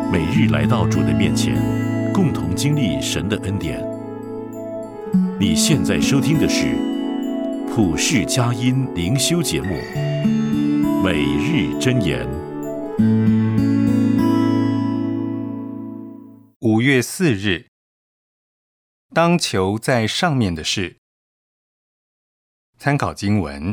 每日来到主的面前，共同经历神的恩典。你现在收听的是普世佳音灵修节目，每日箴言。 5月4日，当求在上面的事。参考经文：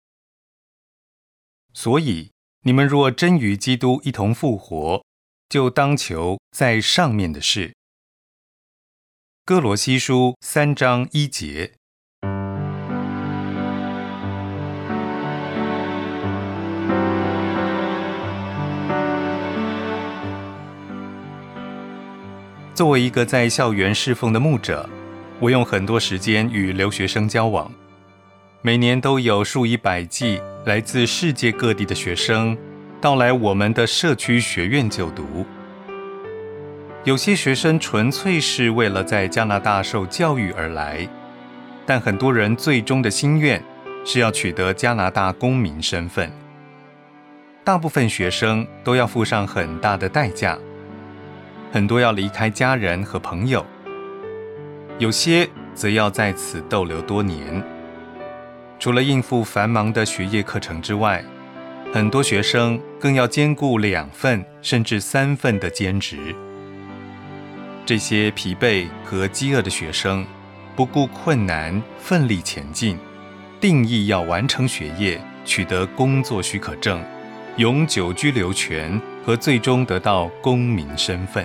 所以你们若真与基督一同复活，就当求在上面的事。哥罗西书3章1节。作为一个在校园侍奉的牧者，我用很多时间与留学生交往。每年都有数以百计来自世界各地的学生到来我们的社区学院就读。有些学生纯粹是为了在加拿大受教育而来，但很多人最终的心愿是要取得加拿大公民身份。大部分学生都要付上很大的代价，很多要离开家人和朋友，有些则要在此逗留多年。除了应付繁忙的学业课程之外，很多学生更要兼顾2份甚至3份的兼职。这些疲惫和饥饿的学生不顾困难，奋力前进，定义要完成学业，取得工作许可证、永久居留权和最终得到公民身份。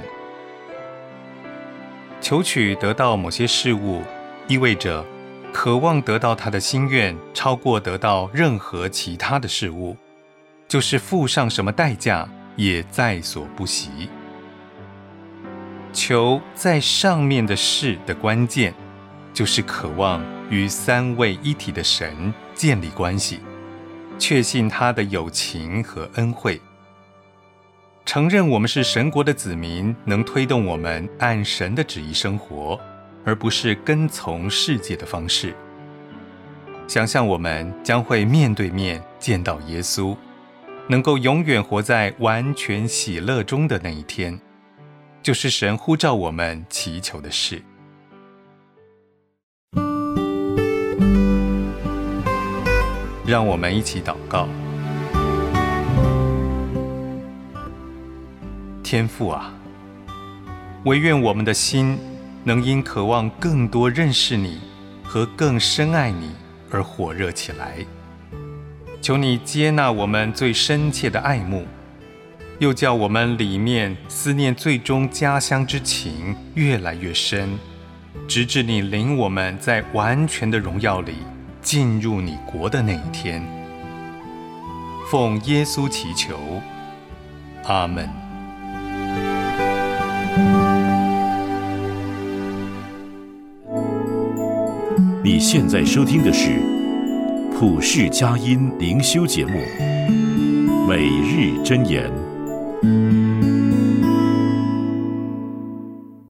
求取得到某些事物，意味着渴望得到他的心愿超过得到任何其他的事物，就是付上什么代价也在所不惜。求在上面的事的关键，就是渴望与3位一体的神建立关系，确信他的友情和恩惠，承认我们是神国的子民，能推动我们按神的旨意生活，而不是跟从世界的方式。想象我们将会面对面见到耶稣，能够永远活在完全喜乐中的那一天，就是神呼召我们祈求的事。让我们一起祷告。天父啊，惟愿我们的心能因渴望更多认识你和更深爱你而火热起来。求你接纳我们最深切的爱慕，又叫我们里面思念最终家乡之情越来越深，直至你领我们在完全的荣耀里进入你国的那一天。奉耶稣祈求，阿们。 你现在收听的是普世佳音灵修节目，每日箴言。